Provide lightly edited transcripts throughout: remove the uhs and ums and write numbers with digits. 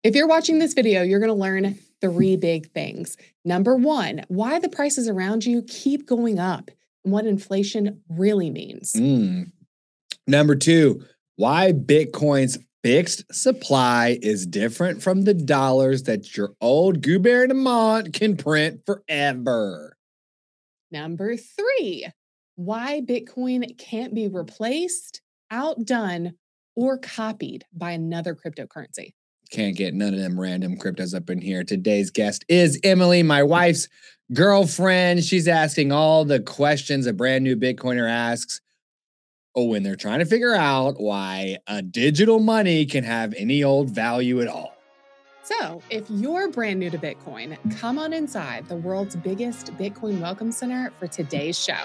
If you're watching this video, you're going to learn 3 big things. Number 1, why the prices around you keep going up and what inflation really means. Number 2, why Bitcoin's fixed supply is different from the dollars that your old gouvernement can print forever. Number 3, why Bitcoin can't be replaced, outdone, or copied by another cryptocurrency. Can't get none of them random cryptos up in here. Today's guest is Emily, my wife's girlfriend. She's asking all the questions a brand new Bitcoiner asks when they're trying to figure out why a digital money can have any old value at all. So, if you're brand new to Bitcoin, come on inside the world's biggest Bitcoin Welcome Center for today's show.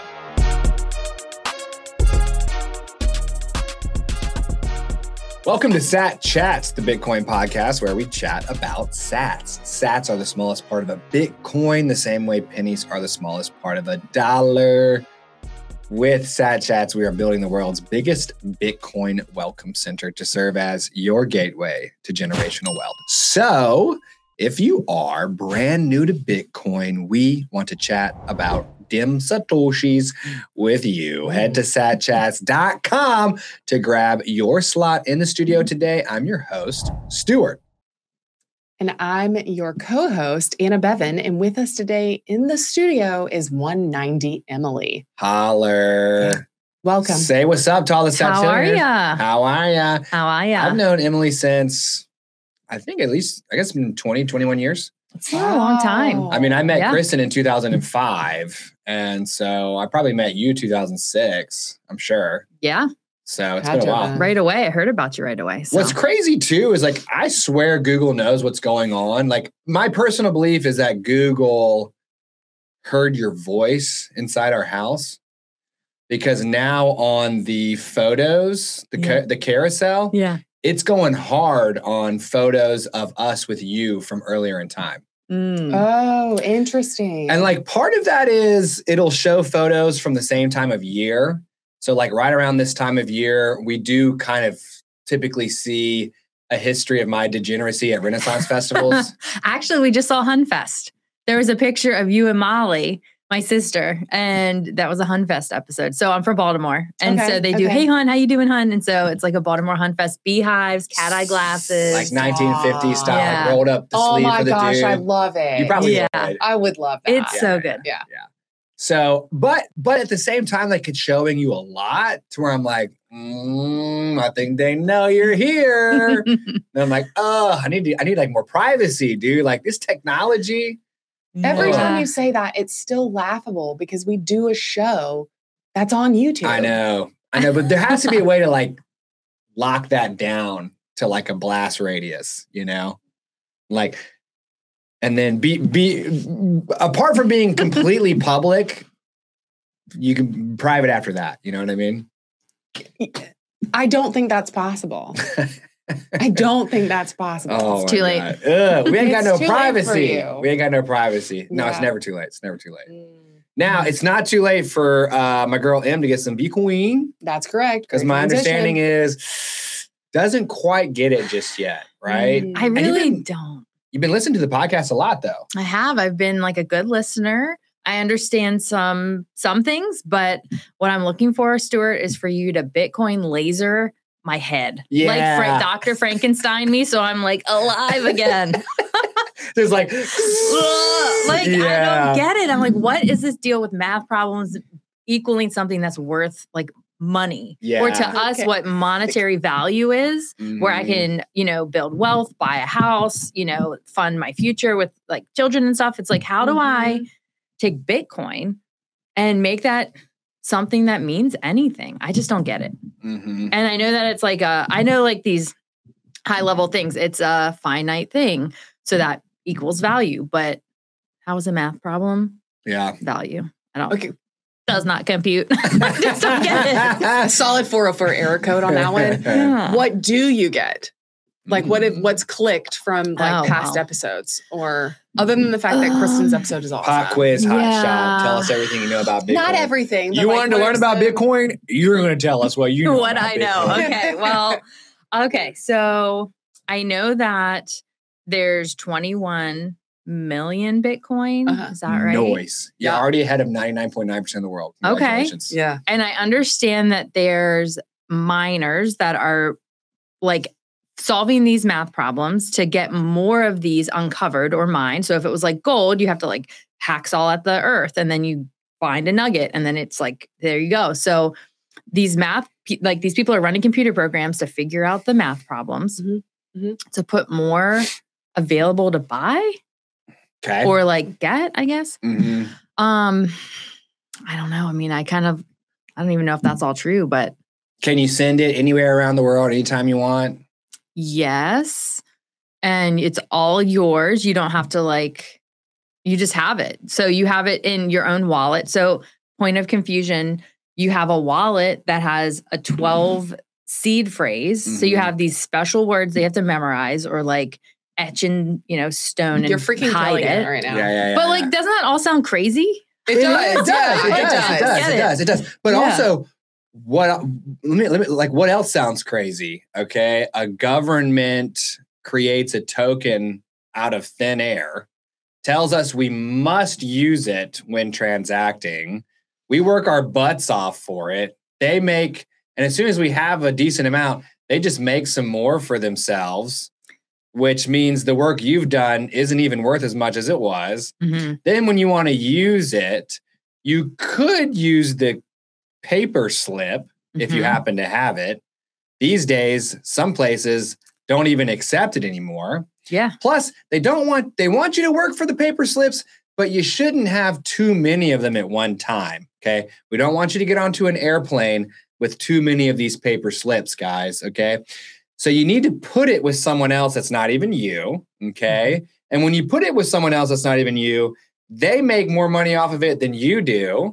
Welcome to Sat Chats, the Bitcoin podcast where we chat about sats. Sats are the smallest part of a Bitcoin, the same way pennies are the smallest part of a dollar. With Sat Chats, we are building the world's biggest Bitcoin Welcome Center to serve as your gateway to generational wealth. So, if you are brand new to Bitcoin, we want to chat about dim satoshis with you. Head to satchats.com to grab your slot in the studio today. I'm your host, Stuart. And I'm your co-host, Anna Bevan. And with us today in the studio is 190 Emily. Holler. Welcome. Say what's up to all the Sats. How are ya? How are ya? How are ya? I've known Emily since, I think at least, I guess, 20, 21 years. It's been a long time. I mean, I met Kristen in 2005. And so I probably met you 2006, I'm sure. Yeah. So it's been a while. Right away. I heard about you right away. So. What's crazy too is like, I swear Google knows what's going on. Like my personal belief is that Google heard your voice inside our house because now on the photos, the carousel, it's going hard on photos of us with you from earlier in time. Oh, interesting. And like part of that is it'll show photos from the same time of year. So like right around this time of year, we do kind of typically see a history of my degeneracy at Renaissance festivals. Actually, we just saw Hunfest. There was a picture of you and Molly, my sister, and that was a Hunfest episode. So I'm from Baltimore. And so they do, hey, Hun, how you doing, Hun? And so it's like a Baltimore Hunfest, beehives, cat-eye glasses. Like 1950s style, like rolled up the sleeve for the dude. Oh my gosh, I love it. You probably would. I would love that. It's so good. Yeah. So, but at the same time, like it's showing you a lot to where I'm like, I think they know you're here. And I'm like, I need like more privacy, dude. Like this technology. Every time you say that, it's still laughable because we do a show that's on YouTube. I know, but there has to be a way to like lock that down to like a blast radius, you know, like, and then be apart from being completely public, you can private after that. You know what I mean? I don't think that's possible. I don't think that's possible. Oh, it's too late. We ain't got no privacy. We ain't got no privacy. No, it's never too late. It's never too late. Now, it's not too late for my girl M to get some Bitcoin. That's correct. Because my understanding is doesn't quite get it just yet, right? I really don't. You've been listening to the podcast a lot, though. I have. I've been like a good listener. I understand some things, but what I'm looking for, Stuart, is for you to Bitcoin laser my head. Yeah. Like Dr. Frankenstein me, so I'm like alive again. There's like, I don't get it. I'm like, what is this deal with math problems equaling something that's worth like money? Yeah. Or to us, what monetary value is, where I can, build wealth, buy a house, fund my future with like children and stuff. It's like, how do I take Bitcoin and make that something that means anything? I just don't get it. And I know that it's like I know like these high level things. It's a finite thing. So that equals value. But how is a math problem? Yeah. Value. I don't does not compute. I just don't get it. A solid 404 error code on that one. Yeah. What do you get? Like what's clicked from like past episodes, or other than the fact that Kristen's episode is awesome. Pop quiz, hot shot. Tell us everything you know about Bitcoin. Not everything. You wanted to learn about Bitcoin? You're going to tell us what you know what about I know. Bitcoin. Okay. Well, okay. So I know that there's 21 million Bitcoin. Uh-huh. Is that right? Noise. You're already ahead of 99.9% of the world. Congratulations. Yeah. And I understand that there's miners that are like solving these math problems to get more of these uncovered or mined. So if it was like gold, you have to like hacksaw at the earth and then you find a nugget and then it's like, there you go. So these these people are running computer programs to figure out the math problems to put more available to buy or like get, I guess. Mm-hmm. I don't know. I mean, I don't even know if that's all true, but. Can you send it anywhere around the world anytime you want? Yes. And it's all yours. You don't have to you just have it. So you have it in your own wallet. So point of confusion, you have a wallet that has a 12 seed phrase. So you have these special words they have to memorize or like etch in, stone You're and freaking hide it right now. Yeah. But doesn't that all sound crazy? It does. But also, let me what else sounds crazy? Okay, a government creates a token out of thin air, tells us we must use it when transacting. We work our butts off for it. They make, and as soon as we have a decent amount, they just make some more for themselves, which means the work you've done isn't even worth as much as it was. Mm-hmm. Then when you want to use it, you could use the paper slip if you happen to have it. These days, some places don't even accept it anymore. Yeah. Plus, they want you to work for the paper slips, but you shouldn't have too many of them at one time. Okay. We don't want you to get onto an airplane with too many of these paper slips, guys. Okay. So you need to put it with someone else that's not even you. Okay. And when you put it with someone else that's not even you, they make more money off of it than you do.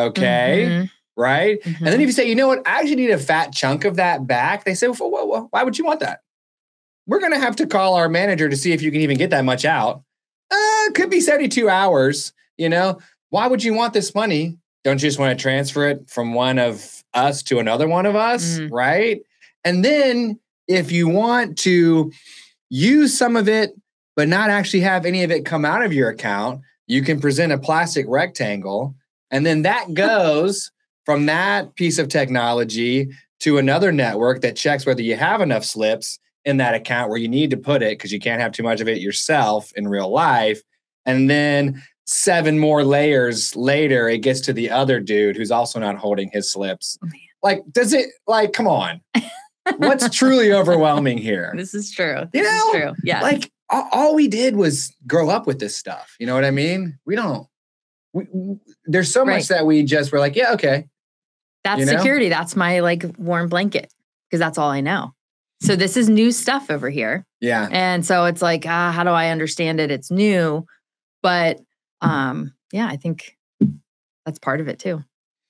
Okay. Right. And then if you say, you know what, I actually need a fat chunk of that back. They say, well, why would you want that? We're going to have to call our manager to see if you can even get that much out. Could be 72 hours. Why would you want this money? Don't you just want to transfer it from one of us to another one of us? Right. And then if you want to use some of it, but not actually have any of it come out of your account, you can present a plastic rectangle. And then that goes from that piece of technology to another network that checks whether you have enough slips in that account where you need to put it because you can't have too much of it yourself in real life. And then 7 more layers later, it gets to the other dude who's also not holding his slips. Come on. What's truly overwhelming here? This is true. This is true. Yeah. All we did was grow up with this stuff. You know what I mean? There's so much that we just were like, yeah, okay. That's security. That's my warm blanket because that's all I know. So this is new stuff over here. Yeah. And so it's like, how do I understand it? It's new. But I think that's part of it too.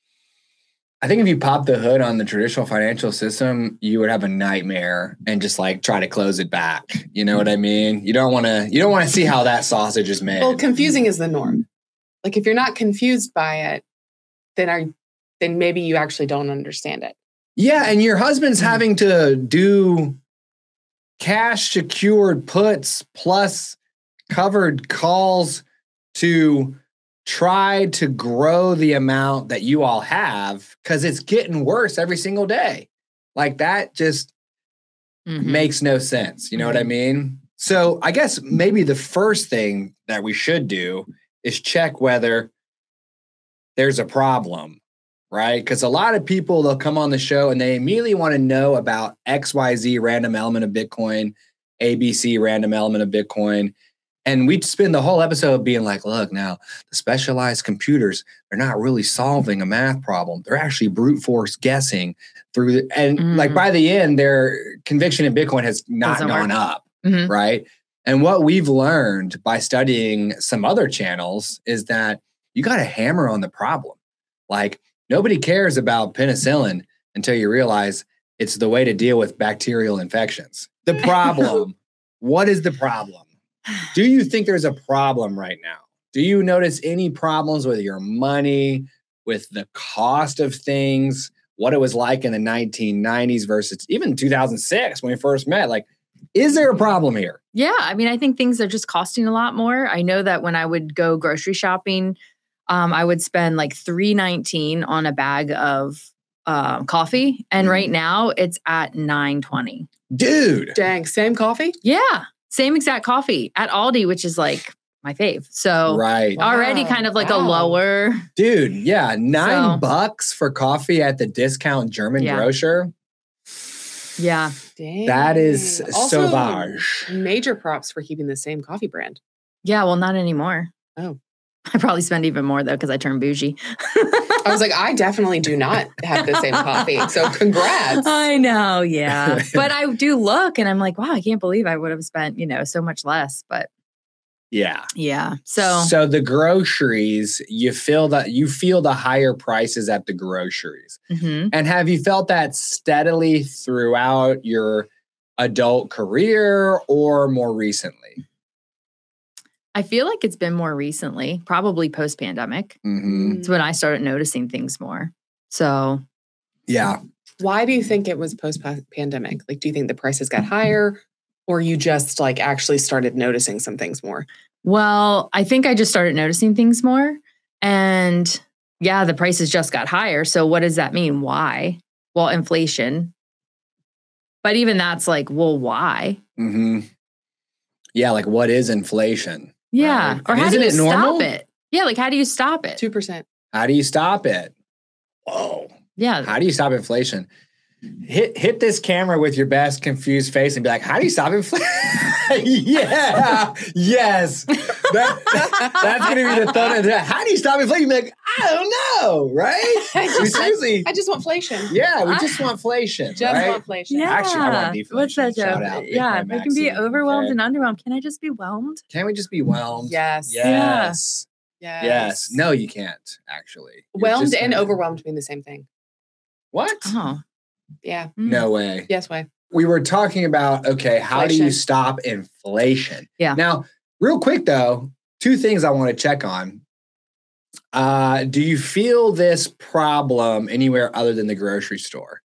I think if you pop the hood on the traditional financial system, you would have a nightmare and just try to close it back. You know what I mean? You don't want to see how that sausage is made. Well, confusing is the norm. If you're not confused by it, then maybe you actually don't understand it. Yeah, and your husband's having to do cash secured puts plus covered calls to try to grow the amount that you all have because it's getting worse every single day. That just makes no sense. You know what I mean? So I guess maybe the first thing that we should do is check whether there's a problem, right? Because a lot of people, they'll come on the show and they immediately want to know about XYZ random element of Bitcoin, ABC random element of Bitcoin. And we'd spend the whole episode being like, look, now the specialized computers, they're not really solving a math problem. They're actually brute force guessing through. By the end, their conviction in Bitcoin has not gone up, right? And what we've learned by studying some other channels is that you got to hammer on the problem. Nobody cares about penicillin until you realize it's the way to deal with bacterial infections. The problem, what is the problem? Do you think there's a problem right now? Do you notice any problems with your money, with the cost of things, what it was like in the 1990s versus even 2006 when we first met? Is there a problem here? Yeah. I mean, I think things are just costing a lot more. I know that when I would go grocery shopping, I would spend like $3.19 on a bag of coffee. And right now it's at $9.20. Dude. Dang, same coffee? Yeah. Same exact coffee at Aldi, which is like my fave. So Right. already Wow. kind of like a Wow. lower. Dude, yeah. $9 for coffee at the discount German Yeah. grocer. Yeah. Dang. That is Also, sauvage. Major props for keeping the same coffee brand. Yeah. Well, not anymore. Oh. I probably spend even more though because I turned bougie. I was like, I definitely do not have the same coffee. So congrats. I know, yeah. But I do look and I'm like, wow, I can't believe I would have spent, so much less. But Yeah. yeah. So So the groceries, you feel the higher prices at the groceries. mhm. And have you felt that steadily throughout your adult career or more recently? I feel like it's been more recently, probably post-pandemic. Mm-hmm. It's when I started noticing things more. So Yeah. Why do you think it was post-pandemic? Like, do you think the prices got higher or you just like actually started noticing some things more? well, I think I just started noticing things more. And yeah, the prices just got higher. So what does that mean? Why? Well, inflation. But even that's like, well, why? Mm-hmm. Yeah. Like, what is inflation? Yeah. Right. Or And how do isn't you it normal? stop it? Yeah. Like, how do you stop it? 2%. How do you stop it? Whoa. Yeah. How do you stop inflation? Hit this camera with your best confused face and be like, how do you stop inflation? Yeah. Yes. That's going to be the thumbnail. How do you stop inflation? Be like, I don't know. Right? We seriously. I just want inflation. Yeah. We just want inflation. Just right? want inflation. Yeah. Actually, I want deflation. What's that Shout joke? out, Big Yeah. Boy They can be Maxie. overwhelmed Okay. and underwhelmed. Can I just be whelmed? Can we just be whelmed? Yes. Yes. Yes. Yes. No, you can't, actually. You're Whelmed just and gonna- overwhelmed mean the same thing. What? Oh. Yeah. No way. Yes, why? We were talking about, okay, how do you Inflation. stop inflation? Yeah. Now, real quick though, two things I want to check on. Do you feel this problem anywhere other than the grocery store?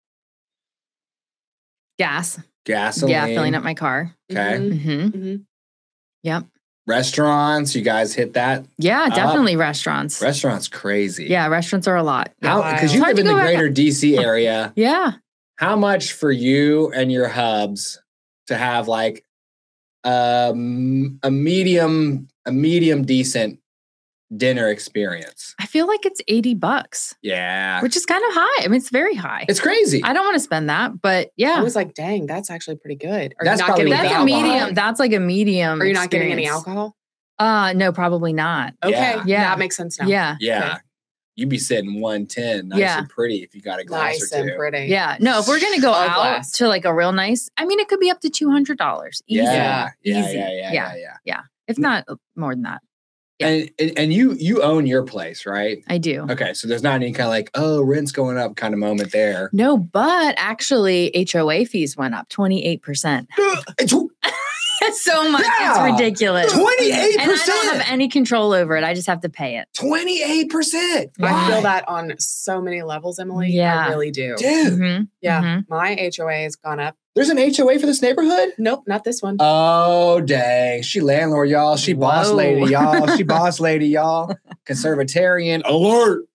Gas. Gasoline. Yeah. Filling up my car. Okay. Mhm. Mm-hmm. Mhm. Yep. Restaurants, you guys hit that? Yeah. Definitely restaurants. Restaurants crazy. Yeah. Restaurants are a lot. How? Wow. Because you It's hard live in to the go back- greater DC area. Yeah. How much for you and your hubs to have like a medium decent dinner experience? I feel like it's $80, Yeah. which is kind of high. I mean, it's very high. It's crazy. I don't want to spend that, but yeah. I was like, dang, that's actually pretty good. Are That's you not probably getting That's any a alcohol. medium. That's like a medium. Are you not getting any experience. alcohol? No, probably not. Okay. Yeah. Yeah. That makes sense now. Yeah. Yeah. Okay. You'd be sitting 110, nice Yeah. and pretty if you got a glass Nice or two. and pretty. Yeah. No, if we're going to go A out glass. to like a real nice, I mean, it could be up to $200. Easy. Yeah. Yeah. Easy. Yeah. If not more than that. Yeah. And you own your place, right? I do. Okay. So there's not any kind of like, oh, rent's going up kind of moment there. No, but actually HOA fees went up 28%. It's It's so much. Yeah. It's ridiculous. 28%. And I don't have any control over it. I just have to pay it. 28%. I feel Why? that on so many levels, Emily. Yeah. I really do. Dude, Mhm. Yeah. Mhm. My HOA has gone up. there's an HOA for this neighborhood? Nope, not this one. Oh, dang. She landlord, y'all. She boss Whoa. lady, y'all. She boss lady, y'all. Conservatarian alert.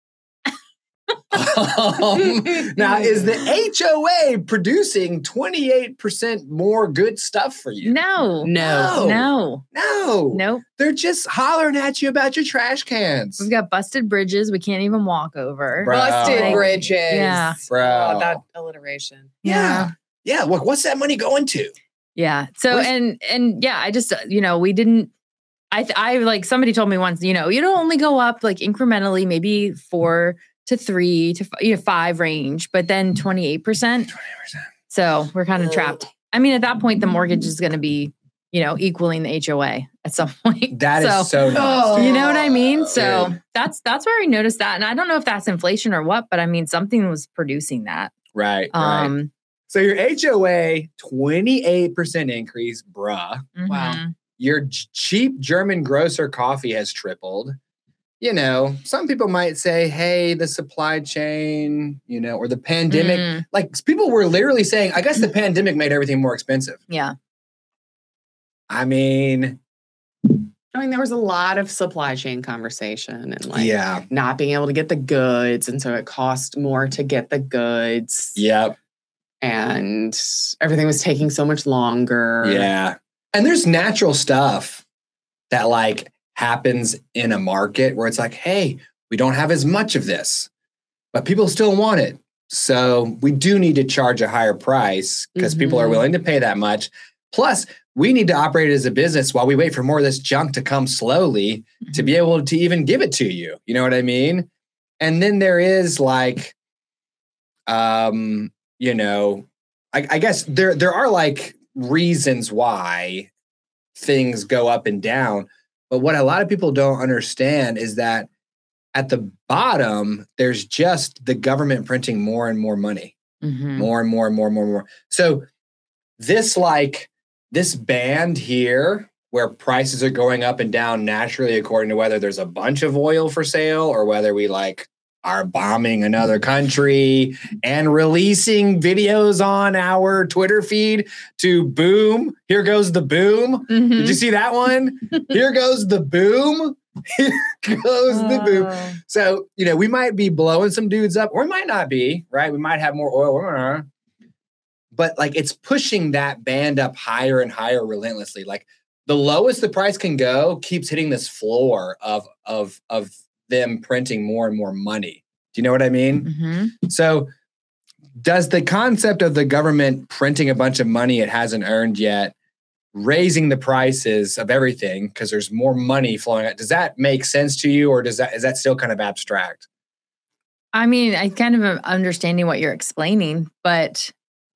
Now, is the HOA producing 28% more good stuff for you? No. No. No. No. Nope. They're just hollering at you about your trash cans. We've got busted bridges we can't even walk over. Bro. Busted Bro. bridges. Yeah. Bro. Oh, that alliteration. Yeah. Yeah. Look, what's that money going to? Yeah. So Where's- and yeah, I just we didn't. I like somebody told me once, you don't only go up like incrementally, maybe 4 to 3 to 5 range, but then 28%. 20%. So we're kind of trapped. I mean, at that point, the mortgage is going to be, equaling the HOA at some point. That is so nuts. Oh. You know what I mean? So Dude. that's where I noticed that. And I don't know if that's inflation or what, but I mean, something was producing that. Right. Right. So your HOA, 28% increase, bruh. Wow. mhm. Your cheap German grocer coffee has tripled. some people might say, hey, the supply chain, or the pandemic, like people were literally saying, I guess the pandemic made everything more expensive. Yeah. I mean, there was a lot of supply chain conversation and not being able to get the goods. And so it cost more to get the goods. Yep. And everything was taking so much longer. Yeah. And there's natural stuff that like happens in a market where it's like, hey, we don't have as much of this, but people still want it. So we do need to charge a higher price because people are willing to pay that much. Plus, we need to operate as a business while we wait for more of this junk to come slowly to be able to even give it to you. You know what I mean? And then there is like, I guess there are like reasons why things go up and down. But what a lot of people don't understand is that at the bottom, there's just the government printing more and more money, more and more and more and more and more. So this band here where prices are going up and down naturally according to whether there's a bunch of oil for sale or whether we like are bombing another country and releasing videos on our Twitter feed to boom. Here goes the boom. Did you see that one? Here goes the boom. Here goes the boom. So, we might be blowing some dudes up or we might not be, right? We might have more oil. But like it's pushing that band up higher and higher relentlessly. Like the lowest the price can go keeps hitting this floor of them printing more and more money. Do you know what I mean? So does the concept of the government printing a bunch of money it hasn't earned yet, raising the prices of everything because there's more money flowing out, does that make sense to you or is that still kind of abstract? I mean, I kind of am understanding what you're explaining, but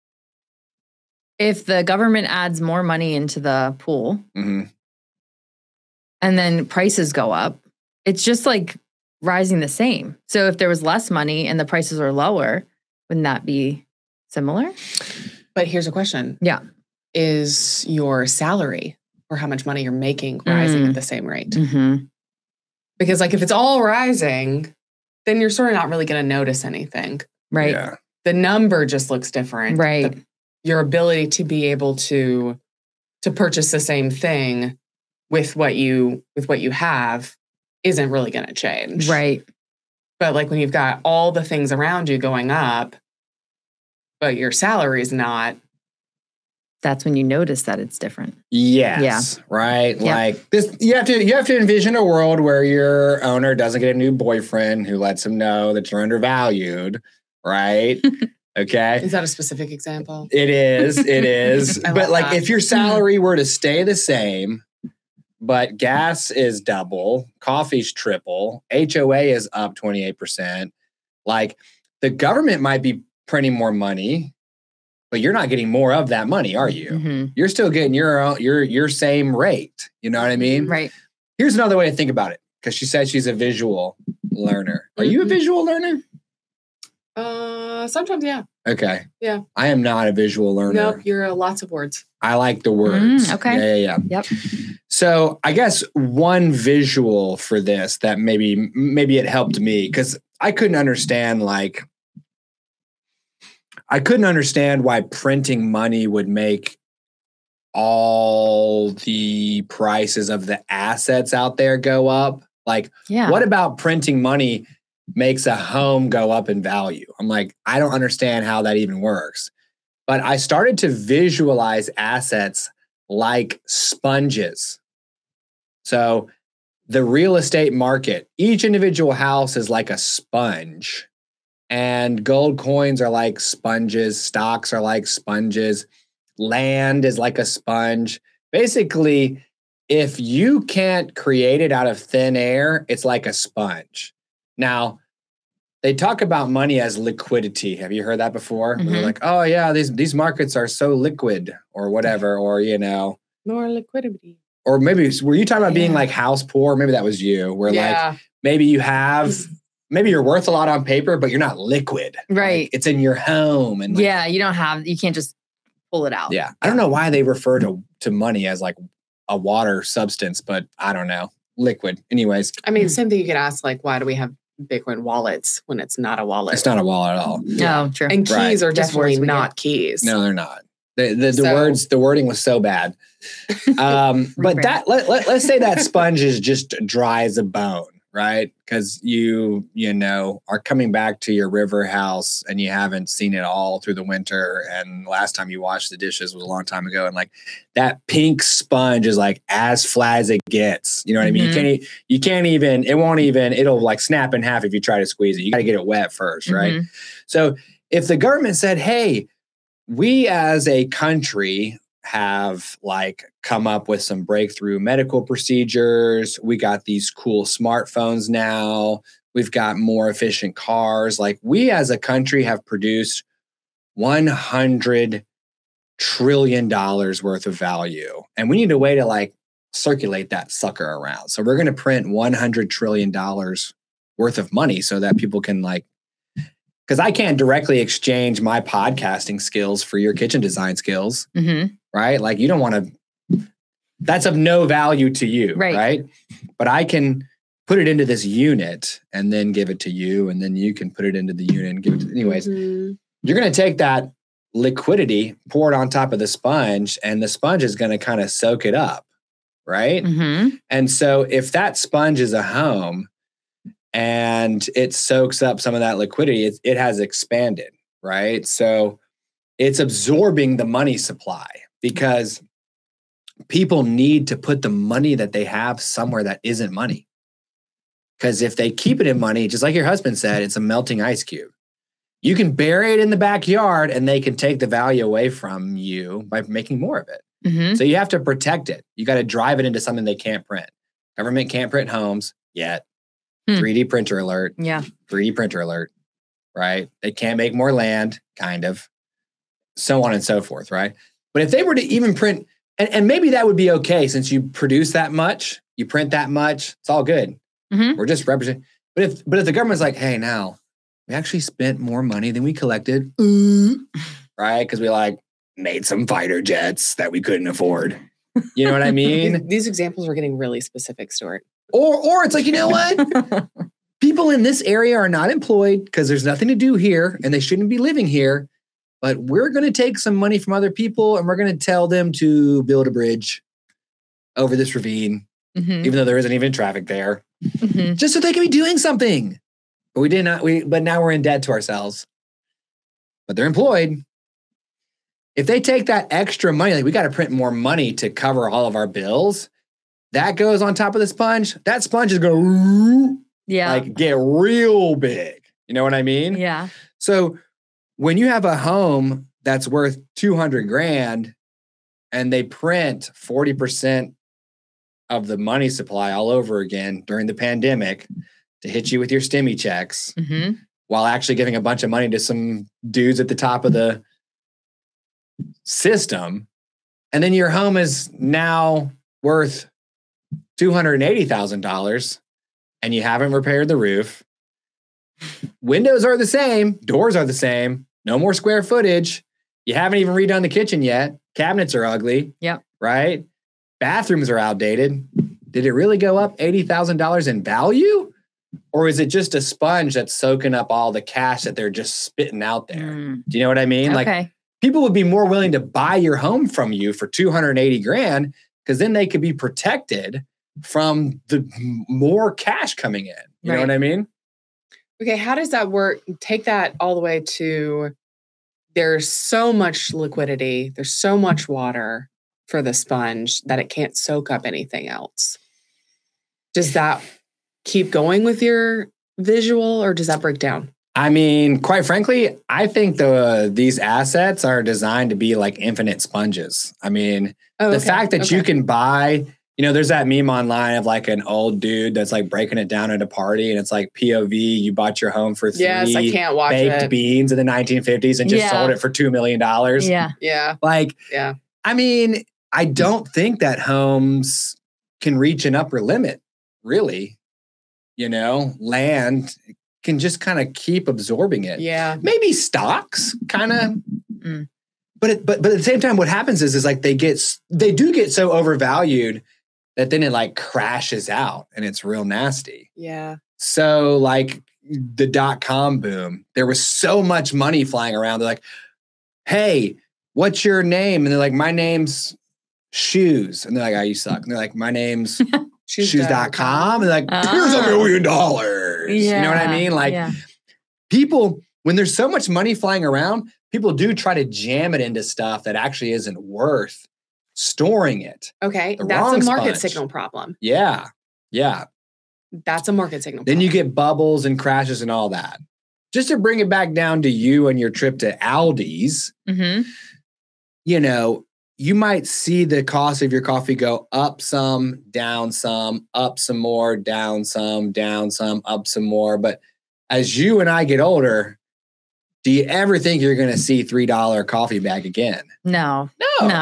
if the government adds more money into the pool and then prices go up, it's just like rising the same. So if there was less money and the prices are lower, wouldn't that be similar? But here's a question. Yeah. Is your salary or how much money you're making rising at the same rate? Because like if it's all rising, then you're sort of not really going to notice anything. Right. Yeah. The number just looks different. Right. Your ability to be able to purchase the same thing with what you have isn't really going to change. Right. But like when you've got all the things around you going up, but your salary is not. That's when you notice that it's different. Yes. Yeah. Right. Yep. Like this, you have to envision a world where your owner doesn't get a new boyfriend who lets him know that you're undervalued. Right. Okay. Is that a specific example? It is. It is. But like if your salary were to stay the same, but gas is double, coffee's triple, HOA is up 28%, like the government might be printing more money, but you're not getting more of that money, are you? You're still getting your same rate. You know what I mean? Right. Here's another way to think about it, because she said she's a visual learner. Are you a visual learner? Sometimes, yeah. Okay. Yeah. I am not a visual learner. Nope, you're lots of words. I like the words. Okay. Yeah. Yep. So I guess one visual for this that maybe it helped me, because I couldn't understand why printing money would make all the prices of the assets out there go up. Like, what about printing money makes a home go up in value? I'm like, I don't understand how that even works. But I started to visualize assets like sponges. So the real estate market, each individual house is like a sponge. And gold coins are like sponges. Stocks are like sponges. Land is like a sponge. Basically, if you can't create it out of thin air, it's like a sponge. Now, they talk about money as liquidity. Have you heard that before? They're like, oh yeah, these markets are so liquid or whatever, or more liquidity. Or maybe were you talking about being like house poor? Maybe that was you. Where like maybe you're worth a lot on paper, but you're not liquid. Right. Like, it's in your home and you can't just pull it out. Yeah. I don't know why they refer to money as like a water substance, but I don't know. liquid. Anyways. I mean, same thing you could ask, like, why do we have Bitcoin wallets when it's not a wallet? It's not a wallet at all. No, true. And keys are definitely not keys. No, they're not. The wording was so bad. But let's say that sponge is just dry as a bone, right? Because you are coming back to your river house and you haven't seen it all through the winter. And last time you washed the dishes was a long time ago. And like that pink sponge is like as flat as it gets. You know what I mean? You can't even, it'll like snap in half if you try to squeeze it. You got to get it wet first, right? So if the government said, hey, we as a country have like come up with some breakthrough medical procedures. We got these cool smartphones now. We've got more efficient cars. Like we as a country have produced $100 trillion worth of value. And we need a way to like circulate that sucker around. So we're going to print $100 trillion worth of money so that people can like, because I can't directly exchange my podcasting skills for your kitchen design skills, right? Like you don't want to, that's of no value to you, right? But I can put it into this unit and then give it to you. And then you can put it into the unit and give it to, anyways, you're going to take that liquidity, pour it on top of the sponge, and the sponge is going to kind of soak it up, right? And so if that sponge is a home, and it soaks up some of that liquidity, it has expanded, right? So it's absorbing the money supply because people need to put the money that they have somewhere that isn't money. Because if they keep it in money, just like your husband said, it's a melting ice cube. You can bury it in the backyard and they can take the value away from you by making more of it. So you have to protect it. You got to drive it into something they can't print. Government can't print homes yet. 3D printer alert. Yeah. 3D printer alert, right? They can't make more land, kind of. So on and so forth, right? But if they were to even print, and maybe that would be okay since you produce that much, you print that much, it's all good. We're just representing. But if the government's like, hey, now, we actually spent more money than we collected, right? Because we like made some fighter jets that we couldn't afford. You know what I mean? These examples are getting really specific, Stuart. Or it's like, you know what? People in this area are not employed because there's nothing to do here and they shouldn't be living here. But we're going to take some money from other people and we're going to tell them to build a bridge over this ravine, even though there isn't even traffic there, just so they can be doing something. But we did not. But now we're in debt to ourselves. But they're employed. If they take that extra money, like we got to print more money to cover all of our bills. That goes on top of the sponge. That sponge is going to like get real big. You know what I mean? Yeah. So when you have a home that's worth $200,000 and they print 40% of the money supply all over again during the pandemic to hit you with your stimmy checks while actually giving a bunch of money to some dudes at the top of the system. And then your home is now worth $280,000 and you haven't repaired the roof. Windows are the same. Doors are the same. No more square footage. You haven't even redone the kitchen yet. Cabinets are ugly. Yep. Right? Bathrooms are outdated. Did it really go up $80,000 in value? Or is it just a sponge that's soaking up all the cash that they're just spitting out there? Do you know what I mean? Okay. Like people would be more willing to buy your home from you for $280,000 because then they could be protected from the more cash coming in. You know what I mean? Okay, how does that work? Take that all the way to there's so much liquidity, there's so much water for the sponge that it can't soak up anything else. Does that keep going with your visual or does that break down? I mean, quite frankly, I think these assets are designed to be like infinite sponges. I mean, the fact that you can buy, there's that meme online of like an old dude that's like breaking it down at a party and it's like POV, you bought your home for 3 I can't watch baked beans in the 1950s and just sold it for $2 million. Yeah. I mean, I don't think that homes can reach an upper limit, really. Land can just kind of keep absorbing it. Yeah. Maybe stocks kind of. But at the same time, what happens is like they do get so overvalued that then it like crashes out and it's real nasty. Yeah. So like the .com boom, there was so much money flying around. They're like, hey, what's your name? And they're like, my name's Shoes. And they're like, oh, you suck. And they're like, my name's shoes.com. And they're like, here's $1 million. Yeah. You know what I mean? Like people, when there's so much money flying around, people do try to jam it into stuff that actually isn't worth storing it. Okay. The That's wrong a market sponge. signal problem. Yeah. Yeah. That's a market signal Then problem. you get bubbles and crashes and all that. Just to bring it back down to you and your trip to Aldi's, you know, you might see the cost of your coffee go up some, down some, up some more, down some, up some more. But as you and I get older, do you ever think you're going to see $3 coffee bag again? No.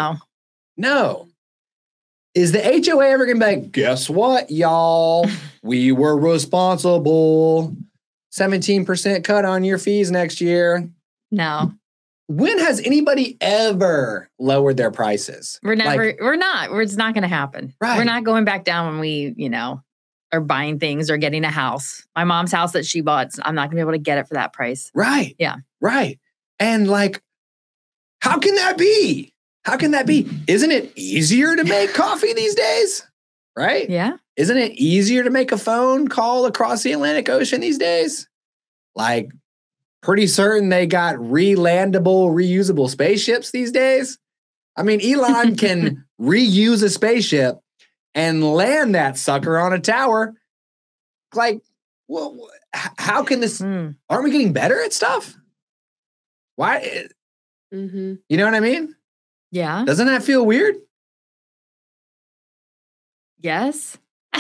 Is the HOA ever going to be like, guess what, y'all? We were responsible. 17% cut on your fees next year. No. When has anybody ever lowered their prices? We're never, it's not going to happen. Right. We're not going back down when we, you know, are buying things or getting a house. My mom's house that she bought, I'm not going to be able to get it for that price. Right. Yeah. Right. And like, how can that be? How can that be? Isn't it easier to make coffee these days? Right? Yeah. Isn't it easier to make a phone call across the Atlantic Ocean these days? Like, pretty certain they got relandable, reusable spaceships these days. I mean, Elon can reuse a spaceship and land that sucker on a tower. Like, well, how can this? Aren't we getting better at stuff? Why? You know what I mean? Yeah. Doesn't that feel weird? Yes.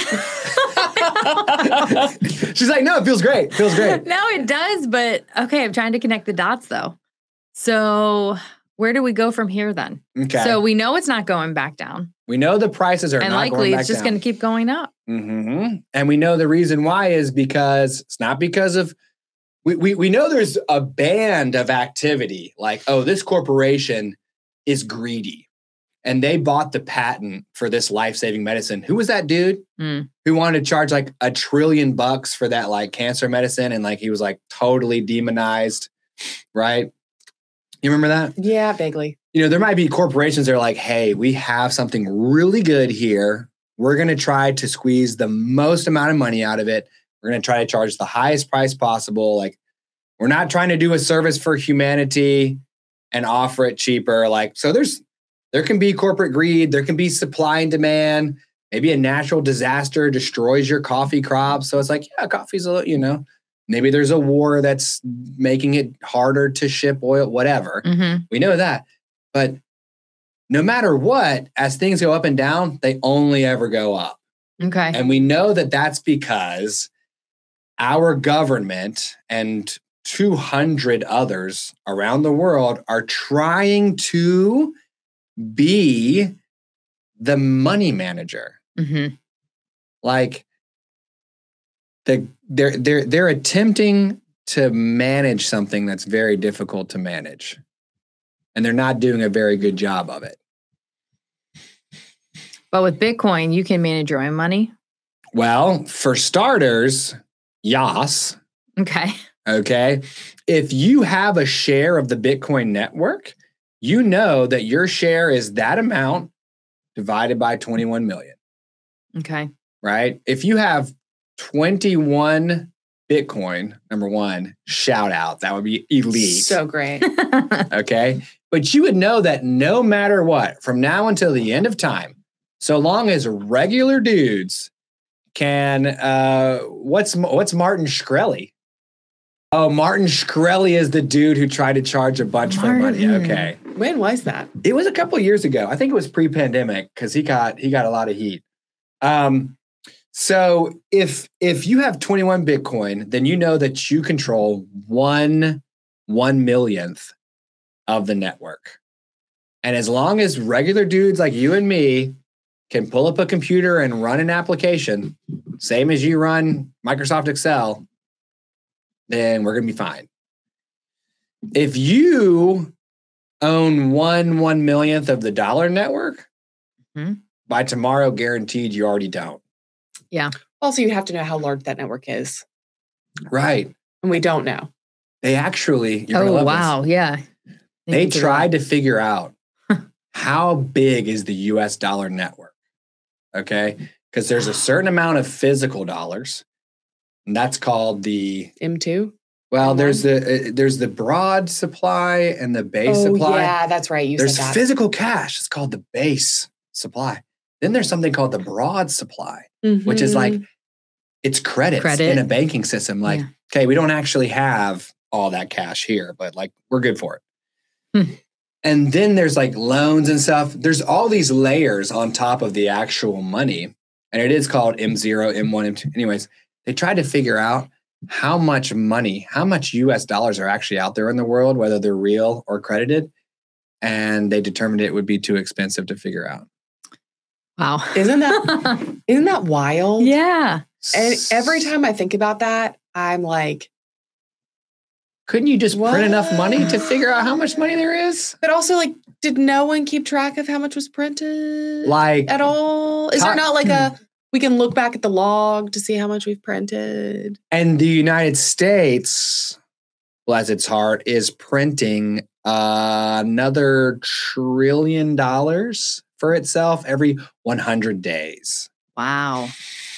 She's like, no, it feels great. Feels great. No, it does. But okay, I'm trying to connect the dots though. So where do we go from here then? Okay. So we know it's not going back down. We know the prices are and not likely going back it's just down. going to keep going up. And we know the reason why is because it's not because of, we know there's a band of activity like, oh, this corporation is greedy. And they bought the patent for this life-saving medicine. Who was that dude who wanted to charge like $1 trillion for that like cancer medicine? And like, he was like totally demonized, right? You remember that? Yeah, vaguely. You know, there might be corporations that are like, hey, we have something really good here. We're going to try to squeeze the most amount of money out of it. We're going to try to charge the highest price possible. Like, we're not trying to do a service for humanity and offer it cheaper. Like, so there can be corporate greed. There can be supply and demand. Maybe a natural disaster destroys your coffee crop. So it's like, yeah, coffee's a little, you know, maybe there's a war that's making it harder to ship oil, whatever. We know that. But no matter what, as things go up and down, they only ever go up. Okay. And we know that that's because our government and 200 others around the world are trying to be the money manager. Like they're attempting to manage something that's very difficult to manage. And they're not doing a very good job of it. But with Bitcoin, you can manage your own money. Well, for starters, yes. Okay. Okay. If you have a share of the Bitcoin network, you know that your share is that amount divided by 21 million. Okay. Right? If you have 21 Bitcoin, number one, shout out. That would be elite. So great. Okay. But you would know that no matter what, from now until the end of time, so long as regular dudes can, what's Martin Shkreli? Oh, Martin Shkreli is the dude who tried to charge a bunch for money. Okay. When was that? It was a couple of years ago. I think it was pre-pandemic because he got a lot of heat. So if you have 21 Bitcoin, then you know that you control 1/1,000,000th of the network. And as long as regular dudes like you and me can pull up a computer and run an application, same as you run Microsoft Excel, then we're going to be fine. If you own 1/1,000,000th of the dollar network, by tomorrow, guaranteed you already don't. Yeah. Also, you have to know how large that network is. Right. And we don't know. They actually, you're gonna Oh, love wow. this. Yeah. They tried to figure out how big is the US dollar network. Okay. Because there's a certain amount of physical dollars, and that's called the M2? well, M1? there's the broad supply and the base supply. Yeah, that's right. There's said that. physical cash. It's called the base supply. Then there's something called the broad supply, which is like it's credits in a banking system. Like, okay, we don't actually have all that cash here, but like we're good for it. And then there's like loans and stuff. There's all these layers on top of the actual money. And it is called M0, M1, M2. Anyways, they tried to figure out how much money, how much US dollars are actually out there in the world, whether they're real or credited. And they determined it would be too expensive to figure out. Wow. Isn't that wild? Yeah. And every time I think about that, I'm like, couldn't you just print enough money to figure out how much money there is? But also, like, did no one keep track of how much was printed? Like at all? Is there not like we can look back at the log to see how much we've printed? And the United States, bless its heart, is printing another $1 trillion for itself every 100 days. Wow.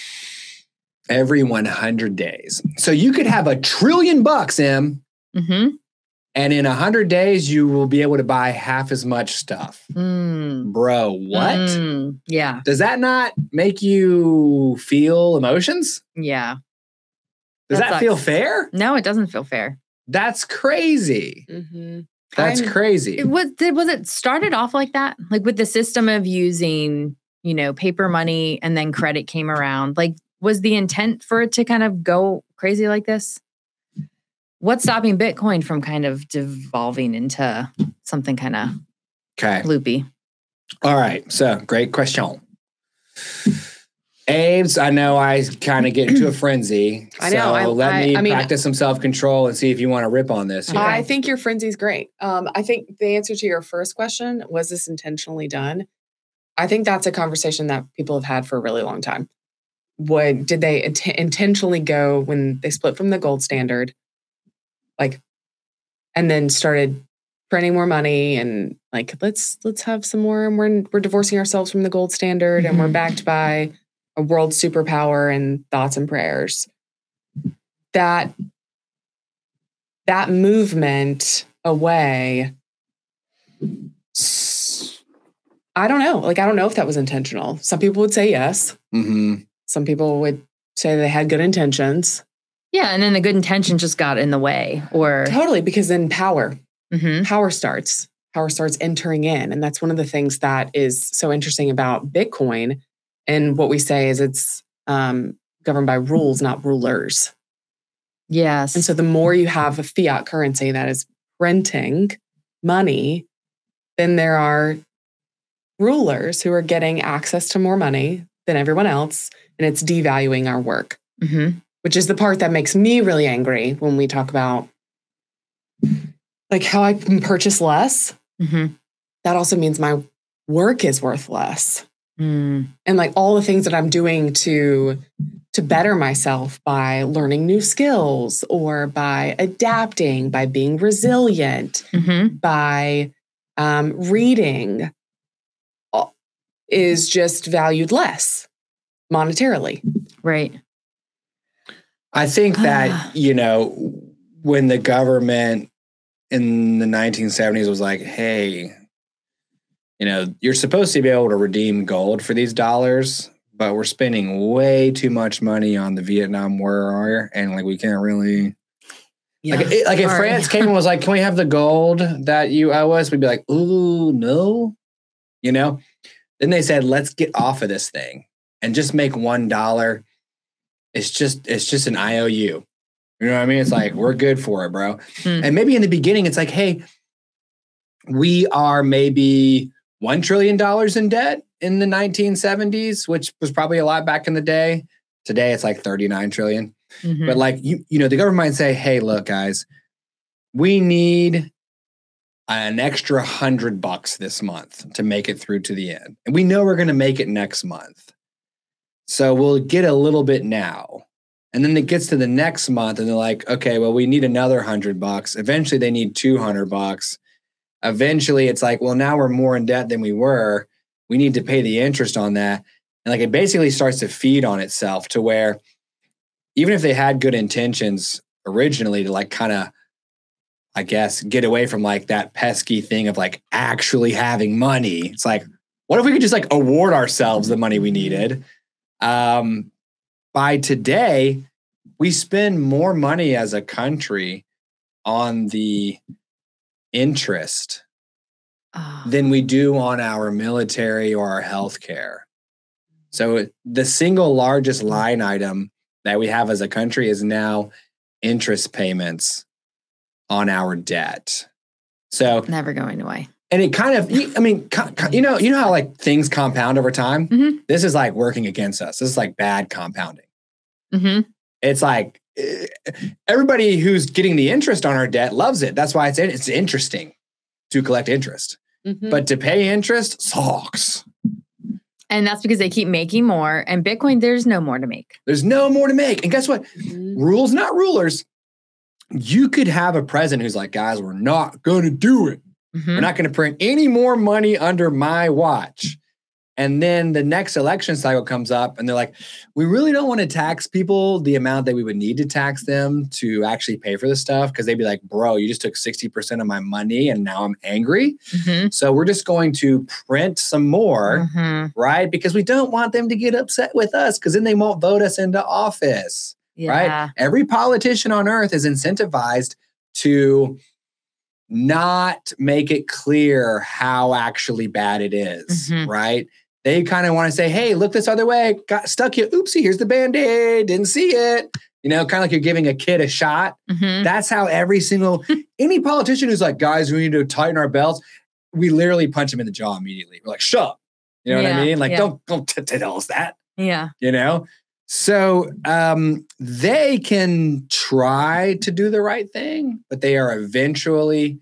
Every 100 days. So you could have $1 trillion, Em. And in 100 days, you will be able to buy half as much stuff. Bro, what? Yeah. Does that not make you feel emotions? Yeah. Does that feel fair? No, it doesn't feel fair. That's crazy. That's crazy. Was it started off like that? Like with the system of using, paper money and then credit came around. Like, was the intent for it to kind of go crazy like this? What's stopping Bitcoin from kind of devolving into something kind of loopy? All right. So great question. Abe's, I know I kind of get into a frenzy. I know. So let me practice some self-control and see if you want to rip on this. Here. I think your frenzy is great. I think the answer to your first question, was this intentionally done? I think that's a conversation that people have had for a really long time. Did they intentionally go when they split from the gold standard? And then started printing more money and like, let's have some more. And we're divorcing ourselves from the gold standard and we're backed by a world superpower and thoughts and prayers. That movement away, I don't know. Like, I don't know if that was intentional. Some people would say yes. Some people would say they had good intentions. Yeah, and then the good intention just got in the way, or totally, because then power starts entering in, and that's one of the things that is so interesting about Bitcoin. And what we say is it's governed by rules, not rulers. Yes, and so the more you have a fiat currency that is printing money, then there are rulers who are getting access to more money than everyone else, and it's devaluing our work. Which is the part that makes me really angry when we talk about like how I can purchase less. That also means my work is worth less. And like all the things that I'm doing to better myself by learning new skills or by adapting, by being resilient, by reading is just valued less monetarily. Right. I think that, when the government in the 1970s was like, hey, you're supposed to be able to redeem gold for these dollars, but we're spending way too much money on the Vietnam War, and like we can't really. Yeah. If France came and was like, can we have the gold that you owe us? We'd be like, ooh, no. Then they said, let's get off of this thing and just make $1. It's just an IOU. You know what I mean? It's like, we're good for it, bro. And maybe in the beginning, it's like, hey, we are maybe $1 trillion in debt in the 1970s, which was probably a lot back in the day. Today, it's like 39 trillion. But like, the government might say, hey, look, guys, we need an extra $100 this month to make it through to the end. And we know we're going to make it next month. So we'll get a little bit now. And then it gets to the next month and they're like, okay, well, we need another $100. Eventually they need $200. Eventually it's like, well, now we're more in debt than we were. We need to pay the interest on that. And like, it basically starts to feed on itself to where even if they had good intentions originally to like kind of, I guess, get away from like that pesky thing of like actually having money. It's like, what if we could just like award ourselves the money we needed? By today, we spend more money as a country on the interest than we do on our military or our healthcare. So the single largest line item that we have as a country is now interest payments on our debt. So never going away. And it kind of, I mean, you know how like things compound over time? Mm-hmm. This is like working against us. This is like bad compounding. Mm-hmm. It's like everybody who's getting the interest on our debt loves it. That's why it's interesting to collect interest. Mm-hmm. But to pay interest sucks. And that's because they keep making more. And Bitcoin, there's no more to make. There's no more to make. And guess what? Mm-hmm. Rules, not rulers. You could have a president who's like, guys, we're not going to do it. Mm-hmm. We're not going to print any more money under my watch. And then the next election cycle comes up and they're like, we really don't want to tax people the amount that we would need to tax them to actually pay for this stuff. Because they'd be like, bro, you just took 60% of my money and now I'm angry. Mm-hmm. So we're just going to print some more, right? Because we don't want them to get upset with us because then they won't vote us into office, right? Every politician on earth is incentivized to not make it clear how actually bad it is, right? They kind of want to say, hey, look this other way. Got stuck here. Oopsie, here's the Band-Aid. Didn't see it. You know, kind of like you're giving a kid a shot. That's how any politician who's like, guys, we need to tighten our belts. We literally punch them in the jaw immediately. We're like, shut up. You know what I mean? Like, don't tell us that. Yeah. You know? So they can try to do the right thing, but they are eventually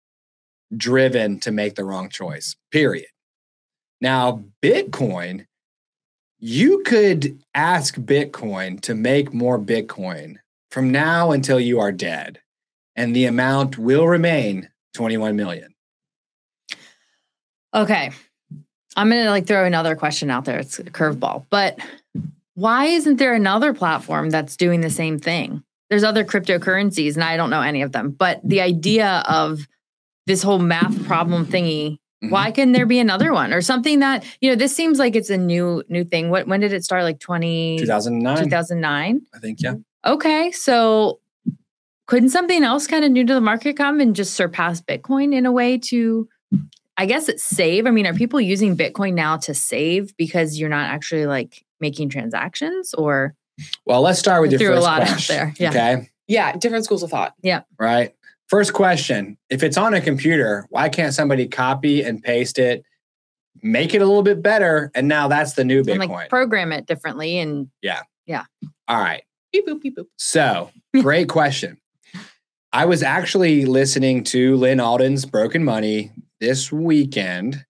driven to make the wrong choice, period. Now, Bitcoin, you could ask Bitcoin to make more Bitcoin from now until you are dead, and the amount will remain 21 million. Okay. I'm going to like throw another question out there. It's a curveball, but why isn't there another platform that's doing the same thing? There's other cryptocurrencies and I don't know any of them, but the idea of this whole math problem thingy, why couldn't there be another one or something that, you know, this seems like it's a new thing. When did it start? Like 2009. 2009? I think, yeah. Okay. So couldn't something else kind of new to the market come and just surpass Bitcoin in a way to, I guess it's save? I mean, are people using Bitcoin now to save because you're not actually like making transactions or? Well, let's start with your first a lot question. Out there. Yeah. Okay. Yeah. Different schools of thought. Yeah. Right. First question, if it's on a computer, why can't somebody copy and paste it, make it a little bit better, and now that's the new Bitcoin? And like program it differently and Yeah. All right. Beep, boop, beep, boop. So, great question. I was actually listening to Lynn Alden's Broken Money this weekend,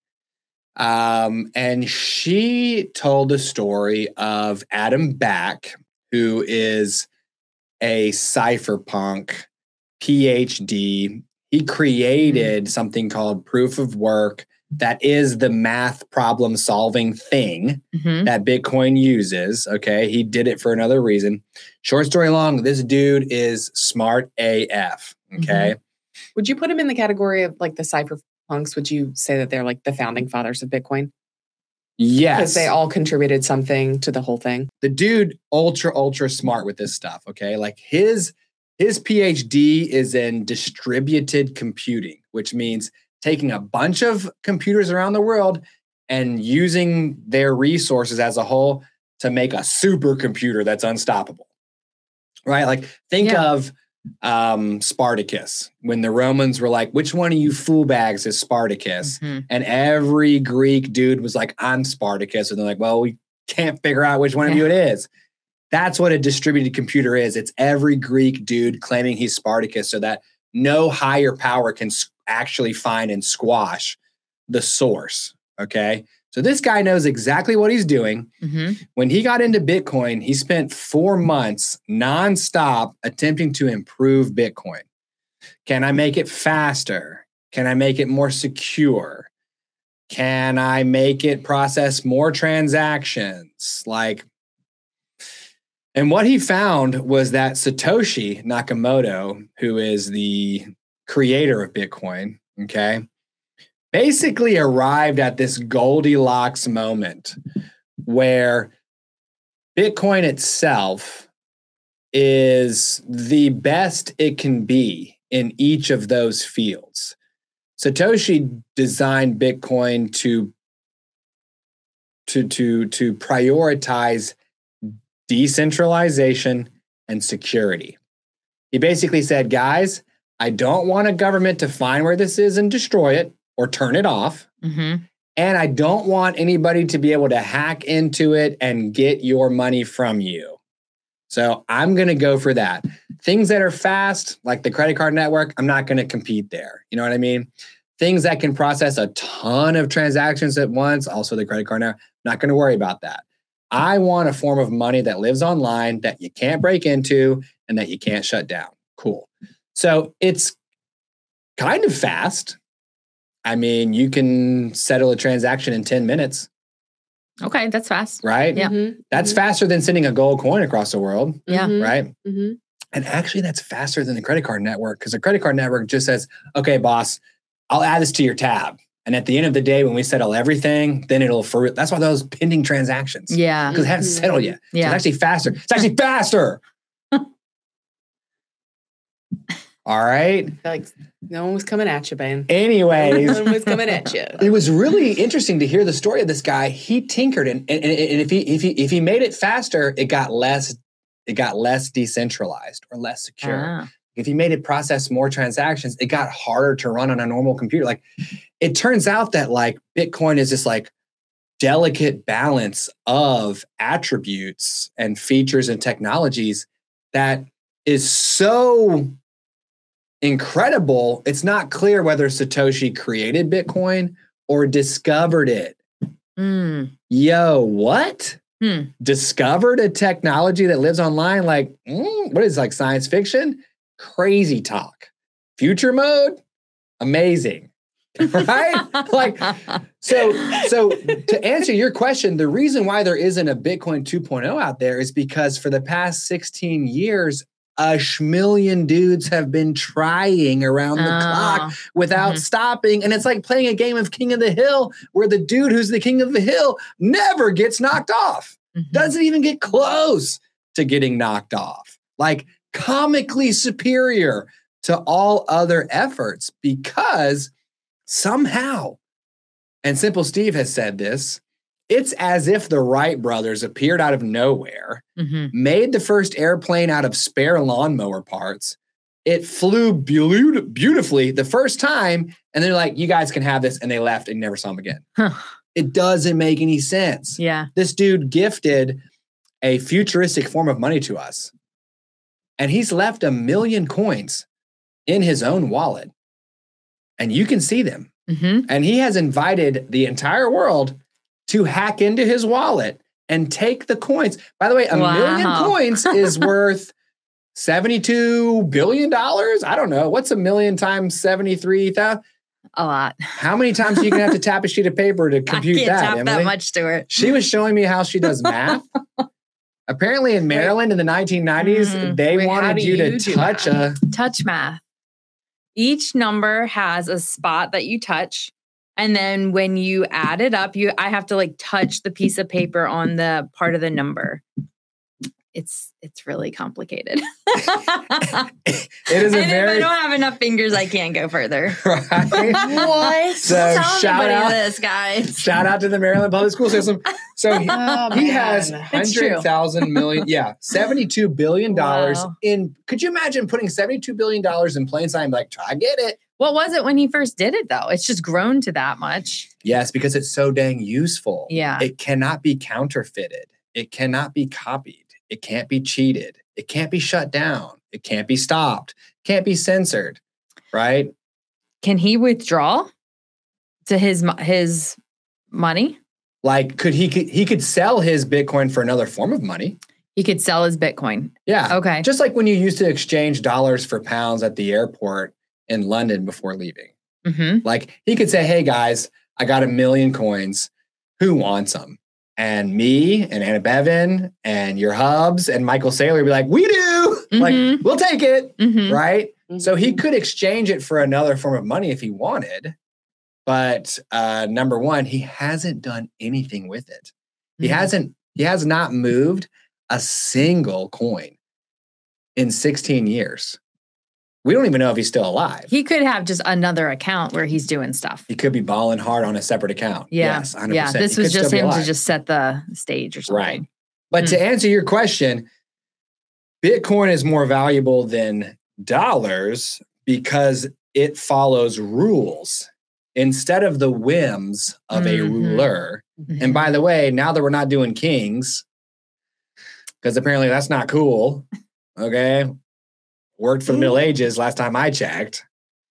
and she told the story of Adam Back, who is a cypherpunk PhD. He created something called proof of work that is the math problem solving thing that Bitcoin uses. Okay. He did it for another reason. Short story long, this dude is smart AF. Okay. Would you put him in the category of like the cypherpunks? Would you say that they're like the founding fathers of Bitcoin? Yes. Because they all contributed something to the whole thing. The dude, ultra smart with this stuff. Okay. Like his PhD is in distributed computing, which means taking a bunch of computers around the world and using their resources as a whole to make a supercomputer that's unstoppable. Right? Like think of Spartacus, when the Romans were like, which one of you fool bags is Spartacus? And every Greek dude was like, I'm Spartacus. And they're like, well, we can't figure out which one of you it is. That's what a distributed computer is. It's every Greek dude claiming he's Spartacus so that no higher power can actually find and squash the source. Okay. So this guy knows exactly what he's doing. When he got into Bitcoin, he spent 4 months nonstop attempting to improve Bitcoin. Can I make it faster? Can I make it more secure? Can I make it process more transactions? And what he found was that Satoshi Nakamoto, who is the creator of Bitcoin, okay, basically arrived at this Goldilocks moment where Bitcoin itself is the best it can be in each of those fields. Satoshi designed Bitcoin to prioritize decentralization and security. He basically said, guys, I don't want a government to find where this is and destroy it or turn it off. And I don't want anybody to be able to hack into it and get your money from you. So I'm going to go for that. Things that are fast, like the credit card network, I'm not going to compete there. You know what I mean? Things that can process a ton of transactions at once, also the credit card network, not going to worry about that. I want a form of money that lives online that you can't break into and that you can't shut down. Cool. So it's kind of fast. I mean, you can settle a transaction in 10 minutes. Okay, that's fast. Right? Yeah. That's faster than sending a gold coin across the world. Yeah. Right? And actually, that's faster than the credit card network because the credit card network just says, okay, boss, I'll add this to your tab. And at the end of the day, when we settle everything, then that's why those pending transactions. Yeah. Because it hasn't settled yet. So it's actually faster. It's actually faster. All right. Like no one was coming at you, Ben. Anyways. No one was coming at you. It was really interesting to hear the story of this guy. He tinkered and if he made it faster, it got less decentralized or less secure. If he made it process more transactions, it got harder to run on a normal computer. Like it turns out that like Bitcoin is this like delicate balance of attributes and features and technologies that is so incredible. It's not clear whether Satoshi created Bitcoin or discovered it. Yo, what? Discovered a technology that lives online? Like, what is like science fiction? Crazy talk. Future mode? Amazing. Right? Like, so to answer your question, the reason why there isn't a Bitcoin 2.0 out there is because for the past 16 years, a schmillion dudes have been trying around the clock without stopping. And it's like playing a game of King of the Hill where the dude who's the king of the hill never gets knocked off. Doesn't even get close to getting knocked off. Like comically superior to all other efforts because somehow, and Simple Steve has said this, it's as if the Wright brothers appeared out of nowhere, made the first airplane out of spare lawnmower parts. It flew beautifully the first time, and they're like, you guys can have this, and they left and never saw them again. It doesn't make any sense. Yeah. This dude gifted a futuristic form of money to us, and he's left 1 million coins in his own wallet, and you can see them. And he has invited the entire world to hack into his wallet and take the coins. By the way, 1 million coins is worth $72 billion. I don't know. What's 1 million times 73,000? A lot. How many times are you going to have to tap a sheet of paper to compute that, I can't tap Emily? that much, Stuart. She was showing me how she does math. Apparently in Maryland in the 1990s, they wanted you to touch math. Each number has a spot that you touch. And then when you add it up, I have to like touch the piece of paper on the part of the number. It's really complicated. It is if I don't have enough fingers, I can't go further. Right? What? So shout out this, guys. Shout out to the Maryland public school system. So he has 100,000 million, $72 billion in. Could you imagine putting $72 billion in plain sight? Like, I get it. What was it when he first did it, though? It's just grown to that much. Yes, because it's so dang useful. Yeah. It cannot be counterfeited. It cannot be copied. It can't be cheated. It can't be shut down. It can't be stopped. Can't be censored. right? Can he withdraw to his money? Like, he could sell his Bitcoin for another form of money. He could sell his Bitcoin. Yeah. Okay. Just like when you used to exchange dollars for pounds at the airport in London before leaving. Mm-hmm. Like, he could say, hey guys, I got 1 million coins. Who wants them? And me and Anna Bevan and your hubs and Michael Saylor would be like, we do. Mm-hmm. Like, we'll take it. Mm-hmm. Right. So he could exchange it for another form of money if he wanted. But number one, he hasn't done anything with it. He has not moved a single coin in 16 years. We don't even know if he's still alive. He could have just another account where he's doing stuff. He could be balling hard on a separate account. Yeah. Yes, 100%. Yeah. This He was could just still be him to alive. just set the stage or something. Right. But to answer your question, Bitcoin is more valuable than dollars because it follows rules instead of the whims of a ruler. Mm-hmm. And by the way, now that we're not doing kings, because apparently that's not cool, okay? Worked for the Middle Ages last time I checked.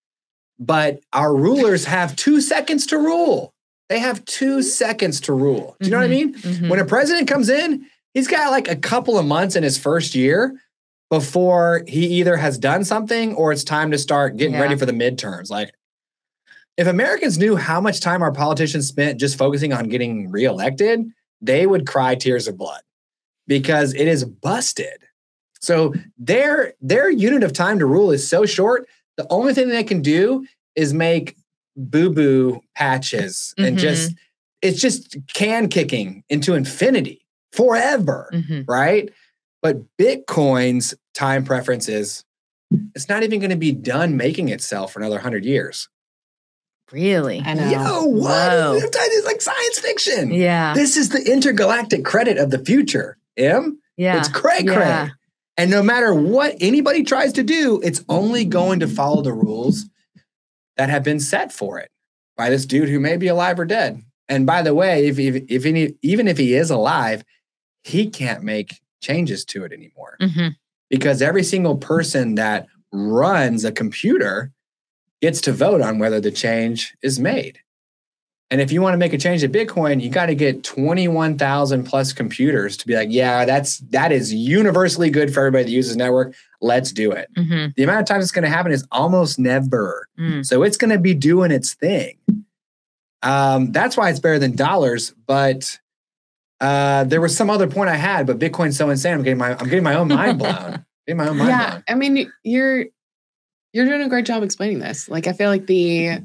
But our rulers have 2 seconds to rule. They have 2 seconds to rule. Do you know what I mean? Mm-hmm. When a president comes in, he's got like a couple of months in his first year before he either has done something or it's time to start getting ready for the midterms. Like, if Americans knew how much time our politicians spent just focusing on getting reelected, they would cry tears of blood because it is busted. So their unit of time to rule is so short. The only thing they can do is make boo-boo patches and it's just can kicking into infinity forever, right? But Bitcoin's time preference is it's not even going to be done making itself for another 100 years. Really? I know. Yo, what? Whoa. It's like science fiction. Yeah. This is the intergalactic credit of the future. Yeah. It's cray. Yeah. And no matter what anybody tries to do, it's only going to follow the rules that have been set for it by this dude who may be alive or dead. And by the way, even if he is alive, he can't make changes to it anymore because every single person that runs a computer gets to vote on whether the change is made. And if you want to make a change to Bitcoin, you got to get 21,000 plus computers to be like, yeah, that is universally good for everybody that uses the network. Let's do it. The amount of times it's going to happen is almost never. So it's going to be doing its thing. That's why it's better than dollars. But there was some other point I had, but Bitcoin's so insane. I'm getting my own mind blown. Yeah, I mean, you're doing a great job explaining this. Like, I feel like the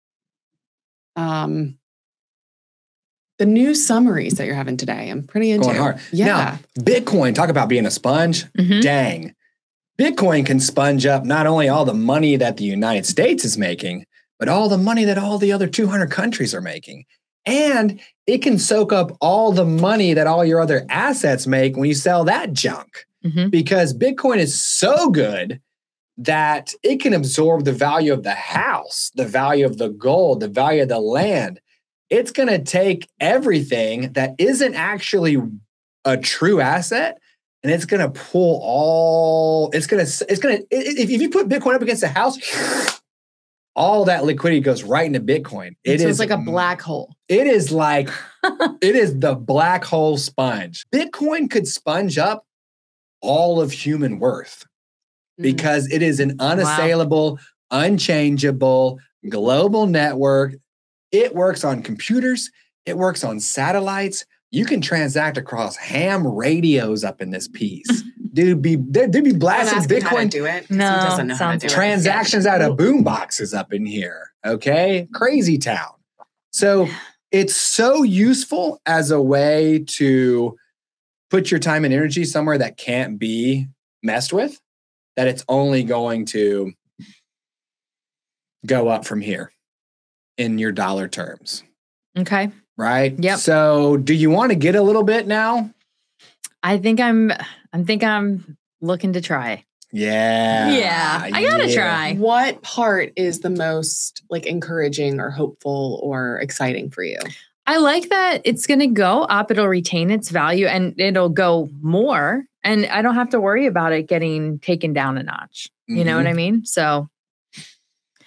new summaries that you're having today, I'm pretty into. Going hard. Yeah. Now, Bitcoin, talk about being a sponge. Dang. Bitcoin can sponge up not only all the money that the United States is making, but all the money that all the other 200 countries are making. And it can soak up all the money that all your other assets make when you sell that junk. Because Bitcoin is so good that it can absorb the value of the house, the value of the gold, the value of the land. It's going to take everything that isn't actually a true asset, and it's going to pull all, if you put Bitcoin up against a house, all that liquidity goes right into Bitcoin. It's like a black hole. It is like, it is the black hole sponge. Bitcoin could sponge up all of human worth because it is an unassailable, unchangeable global network. It works on computers. It works on satellites. You can transact across ham radios up in this piece. They'd be blasting Bitcoin. Do it. No, he doesn't know how to do it. Transactions out of boom boxes up in here. Okay, crazy town. So it's so useful as a way to put your time and energy somewhere that can't be messed with, that it's only going to go up from here in your dollar terms. Okay. Right? Yep. So do you want to get a little bit now? I think I'm looking to try. Yeah. Yeah. I gotta try. What part is the most like encouraging or hopeful or exciting for you? I like that it's going to go up. It'll retain its value and it'll go more. And I don't have to worry about it getting taken down a notch. You know what I mean? So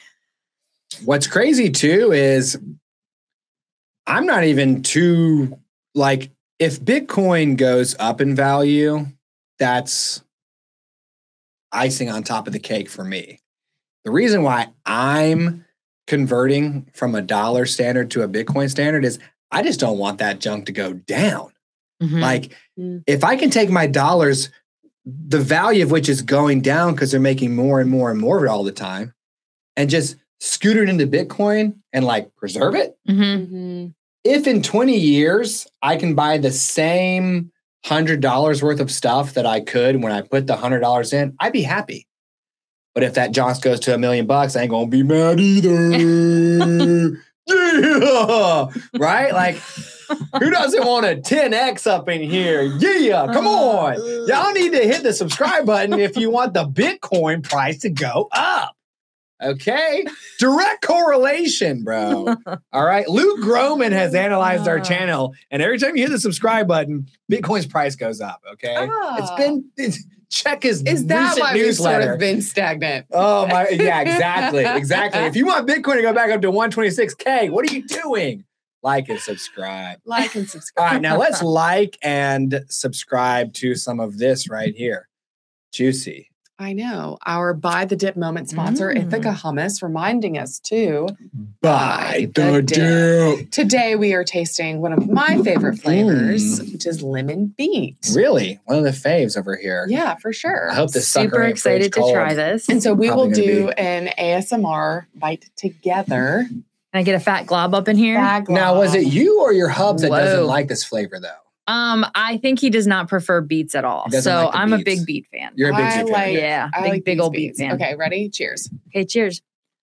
What's crazy too is I'm not even too like, if Bitcoin goes up in value, that's icing on top of the cake for me. The reason why I'm converting from a dollar standard to a Bitcoin standard is I just don't want that junk to go down. Mhm. Like, if I can take my dollars, the value of which is going down because they're making more and more and more of it all the time, and just scoot it into Bitcoin and like preserve it. Mhm. If in 20 years I can buy the same $100 worth of stuff that I could when I put the $100 in, I'd be happy. But if that John's goes to $1 million, I ain't gonna be mad either. Yeah, right? Like, who doesn't want a 10x up in here? Yeah, come on. Y'all need to hit the subscribe button if you want the Bitcoin price to go up. Okay? Direct correlation, bro. All right? Luke Groman has analyzed our channel, and every time you hit the subscribe button, Bitcoin's price goes up. Okay? Check his Is that recent why we've newsletter. sort of been stagnant? Oh my, yeah, exactly. If you want Bitcoin to go back up to 126K, what are you doing? Like and subscribe. Like and subscribe. All right, now let's like and subscribe to some of this right here. Juicy. I know. Our Buy the Dip moment sponsor, Ithaca Hummus, reminding us to Buy the dip. Today we are tasting one of my favorite flavors, which is lemon beet. Really? One of the faves over here. Yeah, for sure. I hope this sucker Super ain't excited fridge to try cold. this. And so we Probably will gonna do be. an ASMR bite together. Can I get a fat glob up in here? Now, was it you or your hub that doesn't Whoa. like this flavor, though? I think he does not prefer beets at all. He doesn't So like the I'm a beets. big beet fan. You're a big I fan. like- Yeah, I big like big these old beet beets. fan. Okay, ready? Cheers. Okay, cheers.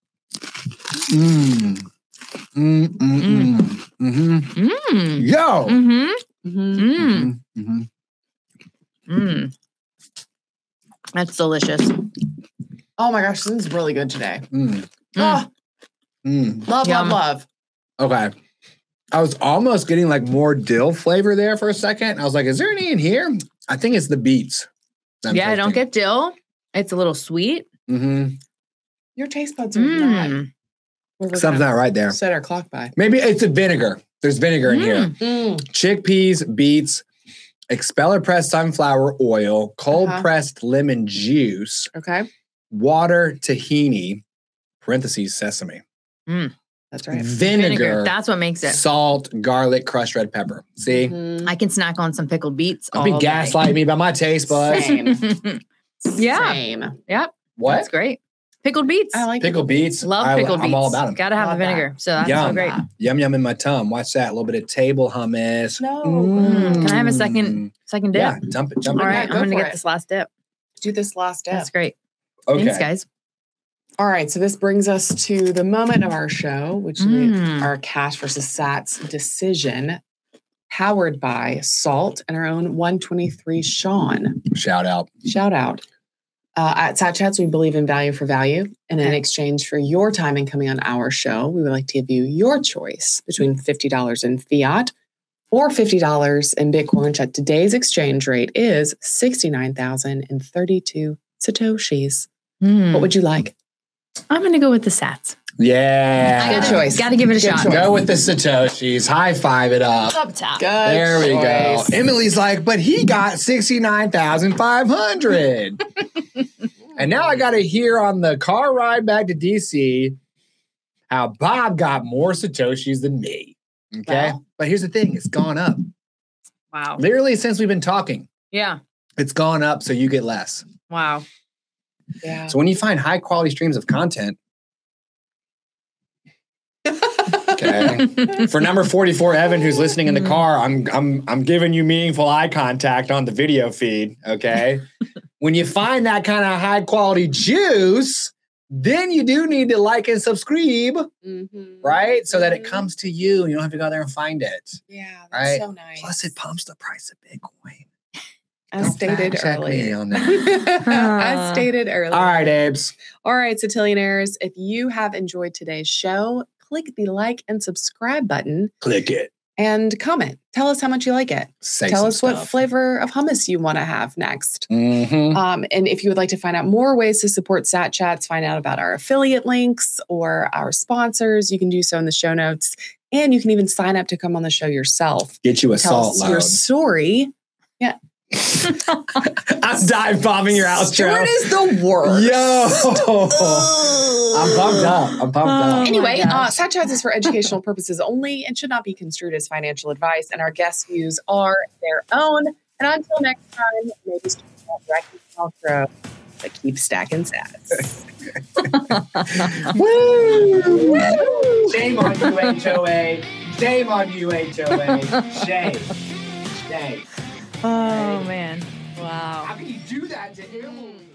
Mm. Mm, mm, mm. Mm-hmm. Mm. Yo. Mm-hmm. Mm-hmm. Mm. Mm-hmm. Mm. That's delicious. Oh my gosh, this is really good today. Mm. Oh, Mm. love, Yum. love, love. Okay. I was almost getting like more dill flavor there for a second. I was like, is there any in here? I think it's the beets. Yeah, I don't get dill. It's a little sweet. Mm-hmm. Your taste buds are not. Mm. We're Something's gonna not right there. set our clock by. Maybe it's the vinegar. There's vinegar in here. Mm. Chickpeas, beets, expeller pressed sunflower oil, cold pressed lemon juice, Okay, water, tahini, parentheses, sesame, that's right. vinegar, That's what makes it. salt, garlic, crushed red pepper. See? Mhm. I can snack on some pickled beets. Don't be all day. gaslighting me about my taste buds. Same. Yeah. Same. Yep. What? That's great. Pickled beets. I like Pickled beets. Love pickled beets. I'm all about them. Gotta have Love the vinegar. So that's Yum. so great. Yum, yum in my tongue. Watch that. A little bit of table hummus. No. Can I have a second dip? Yeah, jump it. All in right, there. I'm gonna for get it. this last dip. Do this last step. That's great. Okay. Thanks, guys. All right, so this brings us to the moment of our show, which is our Cash versus Sats decision, powered by Salt and our own 123 Sean. Shout out. Shout out. At Sat Chats, we believe in value for value. And in exchange for your time and coming on our show, we would like to give you your choice between $50 in fiat or $50 in Bitcoin, which at today's exchange rate is 69,032 Satoshis. What would you like? I'm gonna go with the Sats. Yeah. Good choice. Gotta give it a Good shot. choice. Go with the Satoshis. High five it up. Up top. Good There we go. choice. Emily's like, but he got 69,500. And now I got to hear on the car ride back to DC how Bob got more Satoshis than me. Okay. Well. But here's the thing, it's gone up. Wow. Literally since we've been talking, Yeah. it's gone up so you get less. Wow. Yeah. So when you find high quality streams of content, okay. For number 44, Evan, who's listening in the car, I'm giving you meaningful eye contact on the video feed. Okay. When you find that kind of high quality juice, then you do need to like and subscribe, right? So that it comes to you. You don't have to go out there and find it. Yeah, that's Right. so nice. Plus, it pumps the price of Bitcoin. As Don't stated fact check me earlier. on that. As stated earlier. All right, Abes. All right, Satillionaires, if you have enjoyed today's show, click the like and subscribe button. Click it. and comment. Tell us how much you like it. Tell us what flavor of hummus you want to have next. And if you would like to find out more ways to support Sat Chats, find out about our affiliate links or our sponsors, you can do so in the show notes. And you can even sign up to come on the show yourself. Get you a salt loan. Your story. Yeah. I'm dive bombing your outro. Stuart is the worst. Yo. I'm pumped up. Anyway, Sat Chats is for educational purposes only and should not be construed as financial advice. And our guest views are their own. And until next time, maybe Stuart will direct you outro, but keep stacking sats. Woo! Shame on you, HOA. Shame on you, HOA. Shame. Oh, man. Wow. How can you do that to him?